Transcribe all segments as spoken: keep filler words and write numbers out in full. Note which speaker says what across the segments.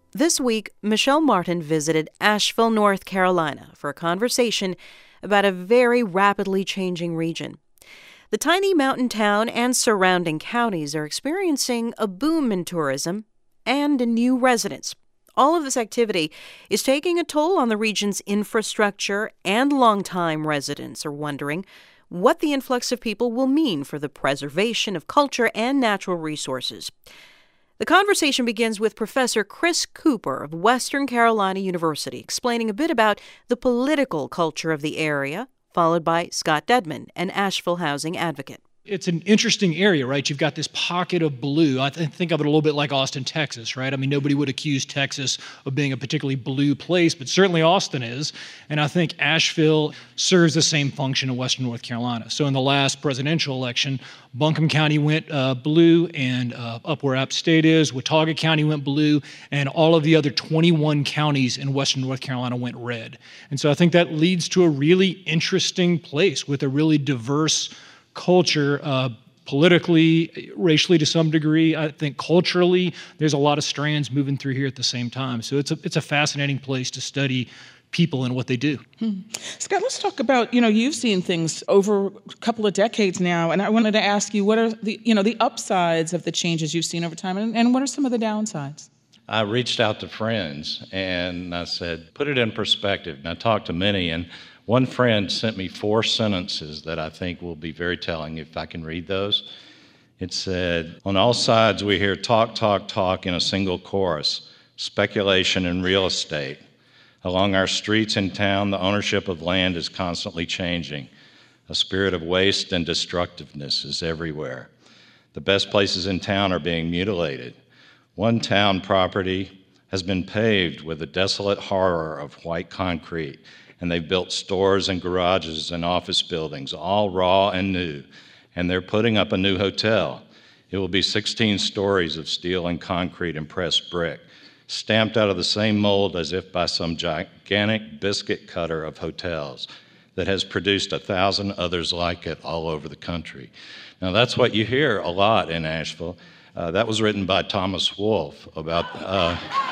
Speaker 1: This week, Michelle Martin visited Asheville, North Carolina for a conversation about a very rapidly changing region. The tiny mountain town and surrounding counties are experiencing a boom in tourism and in new residents. All of this activity is taking a toll on the region's infrastructure, and longtime residents are wondering what the influx of people will mean for the preservation of culture and natural resources. The conversation begins with Professor Chris Cooper of Western Carolina University explaining a bit about the political culture of the area, followed by Scott Dedman, an Asheville housing advocate.
Speaker 2: It's an interesting area, right? You've got this pocket of blue. I th- think of it a little bit like Austin, Texas, right? I mean, nobody would accuse Texas of being a particularly blue place, but certainly Austin is. And I think Asheville serves the same function in Western North Carolina. So in the last presidential election, Buncombe County went uh, blue, and uh, up where App State is, Watauga County went blue, and all of the other twenty-one counties in Western North Carolina went red. And so I think that leads to a really interesting place with a really diverse culture, uh, politically, racially to some degree. I think culturally, there's a lot of strands moving through here at the same time. So it's a it's a fascinating place to study people and what they do.
Speaker 3: Hmm. Scott, let's talk about, you know, you've seen things over a couple of decades now, and I wanted to ask you, what are the, you know, the upsides of the changes you've seen over time, and, and what are some of the downsides?
Speaker 4: I reached out to friends, and I said, put it in perspective. And I talked to many, and one friend sent me four sentences that I think will be very telling if I can read those. It said, on all sides we hear talk, talk, talk in a single chorus, speculation in real estate. Along our streets in town, the ownership of land is constantly changing. A spirit of waste and destructiveness is everywhere. The best places in town are being mutilated. One town property has been paved with a desolate horror of white concrete, and they've built stores and garages and office buildings, all raw and new, and they're putting up a new hotel. It will be sixteen stories of steel and concrete and pressed brick, stamped out of the same mold as if by some gigantic biscuit cutter of hotels that has produced a thousand others like it all over the country. Now that's what you hear a lot in Asheville. Uh, that was written by Thomas Wolfe about uh,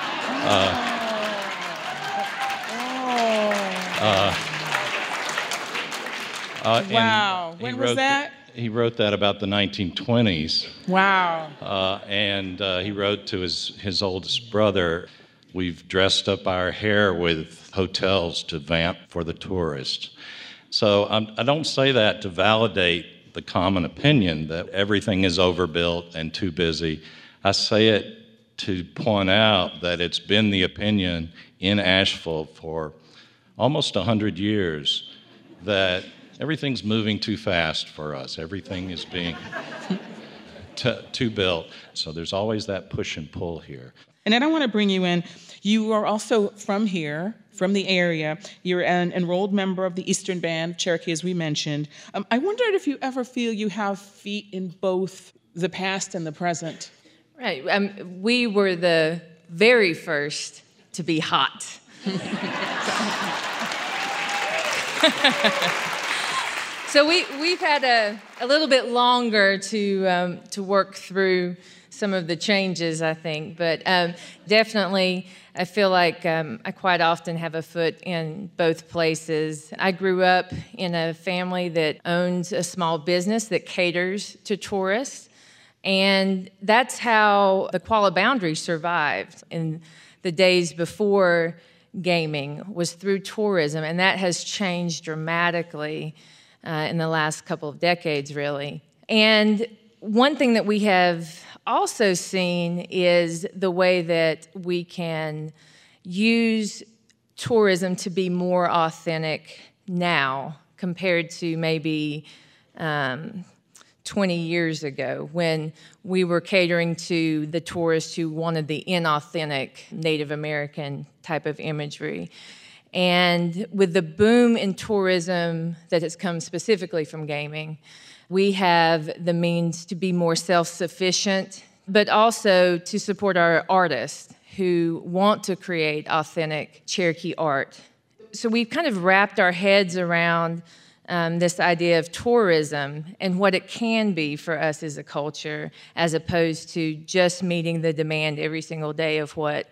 Speaker 4: uh, Uh, uh,
Speaker 3: wow. When was that?
Speaker 4: The, he wrote that about the nineteen twenties.
Speaker 3: Wow.
Speaker 4: Uh, and uh, he wrote to his, his oldest brother, we've dressed up our hair with hotels to vamp for the tourists. So um, I don't say that to validate the common opinion that everything is overbuilt and too busy. I say it to point out that it's been the opinion in Asheville for almost one hundred years that everything's moving too fast for us. Everything is being t- too built. So there's always that push and pull here.
Speaker 3: And then I want to bring you in. You are also from here, from the area. You're an enrolled member of the Eastern Band, Cherokee, as we mentioned. Um, I wondered if you ever feel you have feet in both the past and the present.
Speaker 5: Right. Um, we were the very first to be hot. So we, we've had a, a little bit longer to um, to work through some of the changes, I think. But um, definitely, I feel like um, I quite often have a foot in both places. I grew up in a family that owns a small business that caters to tourists. And that's how the Qualla Boundary survived in the days before gaming, was through tourism, and that has changed dramatically uh, in the last couple of decades, really. And one thing that we have also seen is the way that we can use tourism to be more authentic now compared to maybe um, twenty years ago, when we were catering to the tourists who wanted the inauthentic Native American type of imagery. And with the boom in tourism that has come specifically from gaming, we have the means to be more self-sufficient, but also to support our artists who want to create authentic Cherokee art. So we've kind of wrapped our heads around Um, this idea of tourism and what it can be for us as a culture, as opposed to just meeting the demand every single day of what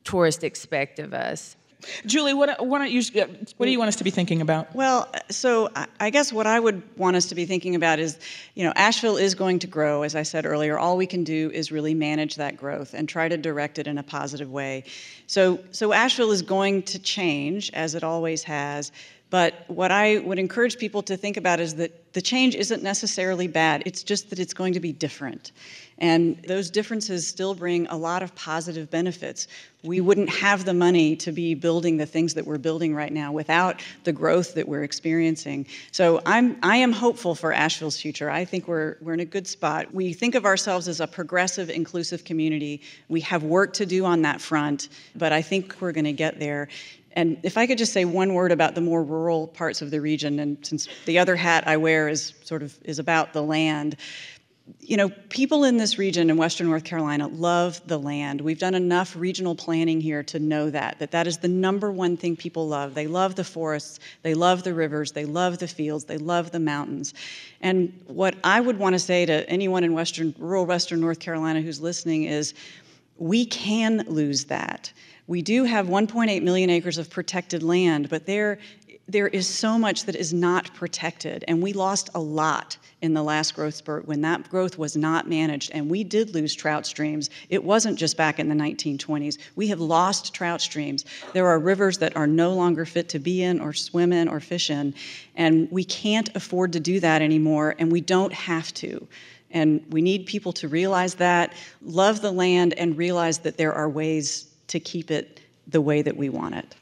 Speaker 5: tourists expect of us.
Speaker 3: Julie, what, why don't you, what do you want us to be thinking about?
Speaker 6: Well, so I guess what I would want us to be thinking about is, you know, Asheville is going to grow, as I said earlier. All we can do is really manage that growth and try to direct it in a positive way. So, so Asheville is going to change, as it always has. But what I would encourage people to think about is that the change isn't necessarily bad. It's just that it's going to be different. And those differences still bring a lot of positive benefits. We wouldn't have the money to be building the things that we're building right now without the growth that we're experiencing. So I'm, I am hopeful for Asheville's future. I think we're, we're in a good spot. We think of ourselves as a progressive, inclusive community. We have work to do on that front, but I think we're going to get there. And if I could just say one word about the more rural parts of the region, and since the other hat I wear is sort of is about the land, you know, people in this region in Western North Carolina love the land. We've done enough regional planning here to know that, that that is the number one thing people love. They love the forests, they love the rivers, they love the fields, they love the mountains. And what I would want to say to anyone in Western, rural Western North Carolina who's listening is, we can lose that. We do have one point eight million acres of protected land, but there, there is so much that is not protected, and we lost a lot in the last growth spurt when that growth was not managed, and we did lose trout streams. It wasn't just back in the nineteen twenties. We have lost trout streams. There are rivers that are no longer fit to be in or swim in or fish in, and we can't afford to do that anymore, and we don't have to. And we need people to realize that, love the land, and realize that there are ways to keep it the way that we want it.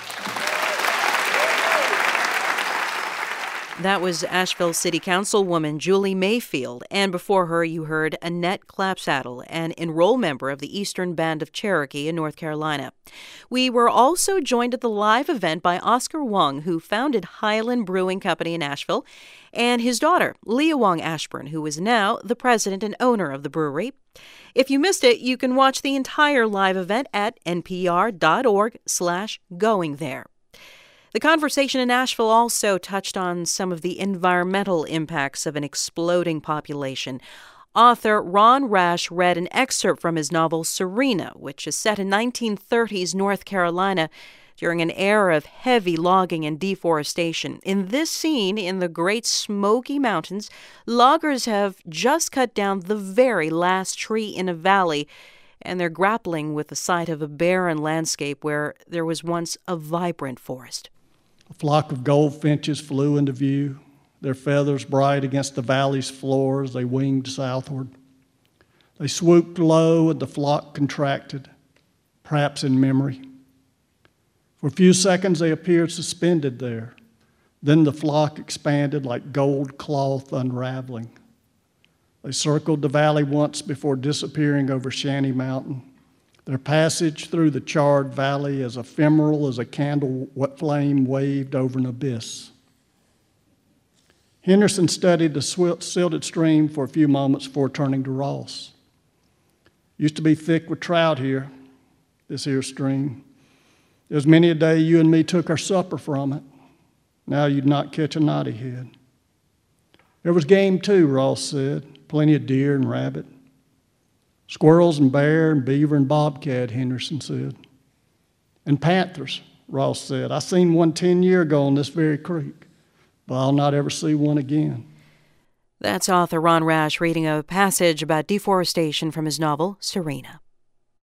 Speaker 1: That was Asheville City Councilwoman Julie Mayfield, and before her you heard Annette Clapsaddle, an enrolled member of the Eastern Band of Cherokee in North Carolina. We were also joined at the live event by Oscar Wong, who founded Highland Brewing Company in Asheville, and his daughter, Leah Wong Ashburn, who is now the president and owner of the brewery. If you missed it, you can watch the entire live event at npr.org slash going there. The conversation in Asheville also touched on some of the environmental impacts of an exploding population. Author Ron Rash read an excerpt from his novel Serena, which is set in nineteen thirties North Carolina during an era of heavy logging and deforestation. In this scene in the Great Smoky Mountains, loggers have just cut down the very last tree in a valley, and they're grappling with the sight of a barren landscape where there was once a vibrant forest.
Speaker 7: A flock of goldfinches flew into view, their feathers bright against the valley's floor as they winged southward. They swooped low and the flock contracted, perhaps in memory. For a few seconds they appeared suspended there. Then the flock expanded like gold cloth unraveling. They circled the valley once before disappearing over Shanty Mountain, their passage through the charred valley as ephemeral as a candle flame waved over an abyss. Henderson studied the silted stream for a few moments before turning to Ross. Used to be thick with trout here, this here stream. There's many a day you and me took our supper from it. Now you'd not catch a knottyhead. There was game too, Ross said, plenty of deer and rabbit. Squirrels and bear and beaver and bobcat, Henderson said. And panthers, Ross said. I seen one ten years ago on this very creek, but I'll not ever see one again.
Speaker 1: That's author Ron Rash reading a passage about deforestation from his novel, Serena.